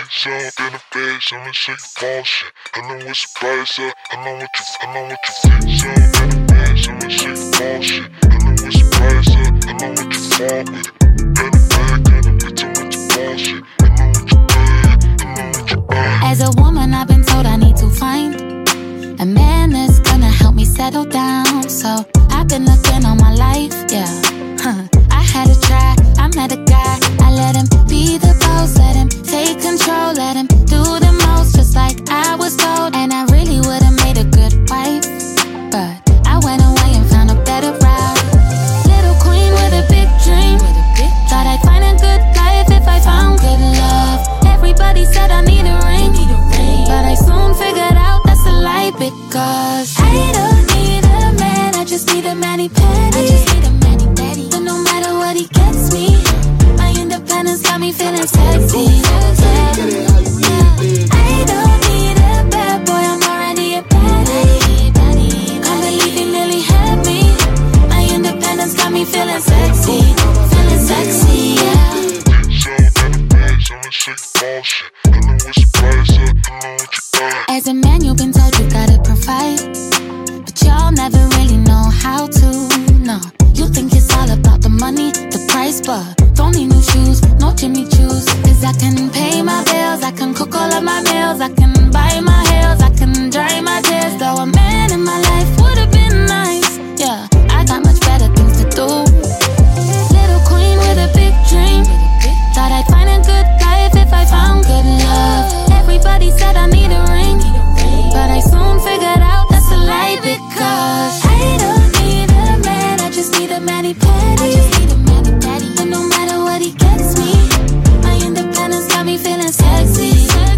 So in the face, I'ma say you bullshit. I know it's a price up, I know what you think. So in the face, I'ma say you bullshit. I know it's a price up, I know what you fall with. In the bag, in the bitch, I'm with your bullshit. I know what you buy, I know what you buy. As a woman, I've been told I need to find a man that's gonna help me settle down. So I've been looking all my life, yeah. I had to try, I met a guy. I let him be the boss, let him take control, let him do the most, just like I was told. And I really would've made a good wife, but I went away and found a better route. Little queen with a big dream, thought I'd find a good life if I found good love. Everybody said I need a ring, but I soon figured out that's a lie, because I don't need a man, I just need a mani-pedi. But no matter what he gets me, my independence got me feeling sexy. I don't need a bad boy, I'm already a baddie. Can't believe he nearly had me. My independence got me feeling sexy, yeah. As a man, you've been told you gotta provide, but y'all never really know how to, no. You think it's all about the money, the price, but don't need new shoes, no Jimmy Choos. Cause I can pay my bills, I can cook all of my meals, I can buy my heels, I can dry my tears. Though a man in my life would've been nice, yeah, I got much better things to do. Little queen with a big dream, thought I'd find a good life if I found good love. Everybody said I need a ring, but I soon figured out that's a lie, because I don't need a man, I just need a mani-pedi. But no matter what he gets me, my independence got me feeling sexy.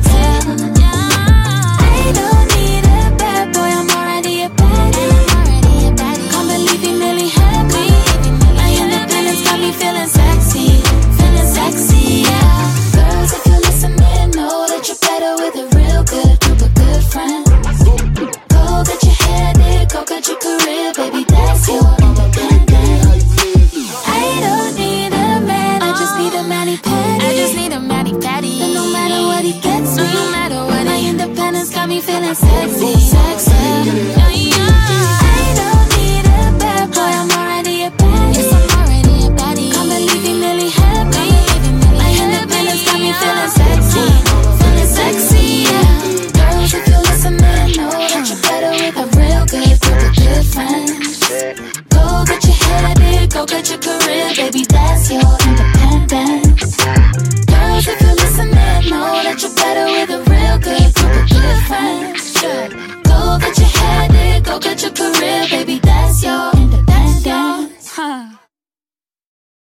I don't need a bad boy, I'm already a baddie. Can't believe he nearly had me. My independence got me feeling sexy, yeah. Girls, if you're listening, know that you're better with a real good group of good friends. Go get your hair did, go get your career, baby, that's your independence. I don't need a man, I just need a mani-pedi. But no matter what he gets me, my independence got me feeling sexy.